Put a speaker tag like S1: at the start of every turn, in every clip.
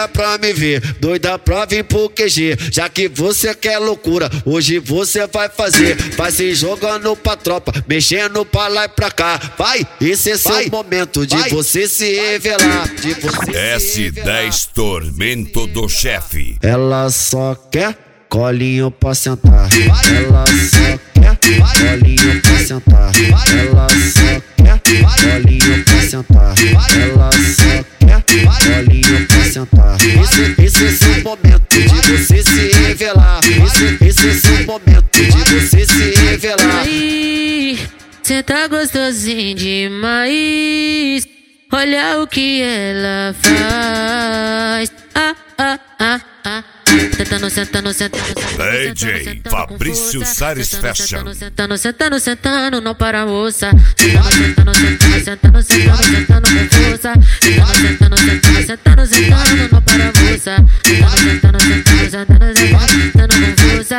S1: liga pra me ver, doida pra vir pro QG. Já que você quer loucura, hoje você vai fazer. Vai se jogando pra tropa, mexendo pra lá e pra cá. Vai, esse é seu momento de você se revelar, de você se revelar.
S2: S10 Tormento do Chefe.
S1: Ela só quer colinho pra sentar. Ela só quer colinho pra sentar. Ela só quer colinho pra sentar. Ela só quer colinho pra sentar. Esse é seu momento de você se revelar. Esse é seu momento de você se revelar.
S3: Aí, cê tá gostosinho demais. Olha o que ela faz. Sentando, sentando, sentando.
S2: DJ Fabrício Sares Fashion.
S3: Sentando, não para moça. Sentando, sentando, sentando com força. Sentando, não para moça. Sentando com força.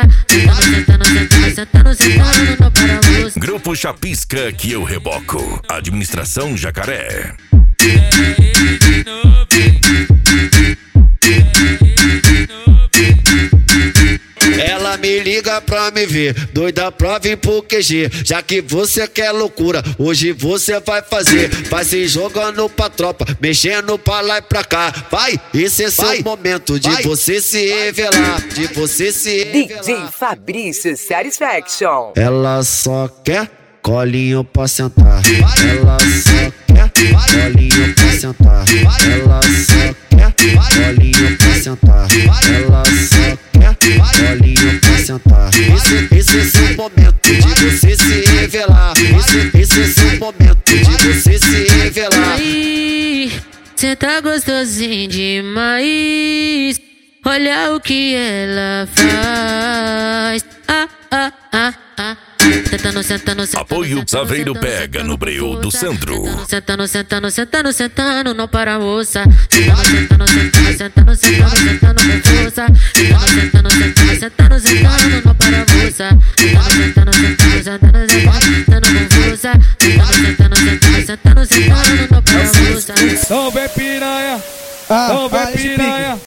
S3: Sentando, não para moça.
S2: Grupo Chapisca que eu reboco. Administração Jacaré.
S1: Ela me liga pra me ver, doida pra vir pro QG. Já que você quer loucura, hoje você vai fazer. Vai se jogando pra tropa, mexendo pra lá e pra cá. Vai, esse é seu momento de você se revelar, de você se revelar.
S4: DJ Fabrício Satisfaction.
S1: Ela só quer colinho pra sentar. Ela só quer colinho pra sentar. Ela só quer colinho pra sentar. Ela só quer colinho pra sentar. Esse é seu momento de você se revelar. Esse é seu momento de você se revelar.
S3: Aí, cê tá gostosinho demais. Olha o que ela faz. Sentando.
S2: Apoio Saveiro Pega no Breu do Centro.
S3: Sentando, não para moça. Sentando com força. Sentando, não para moça. Sentando com força. Sentando, não para moça.
S5: Não vem piranha, não vem piranha.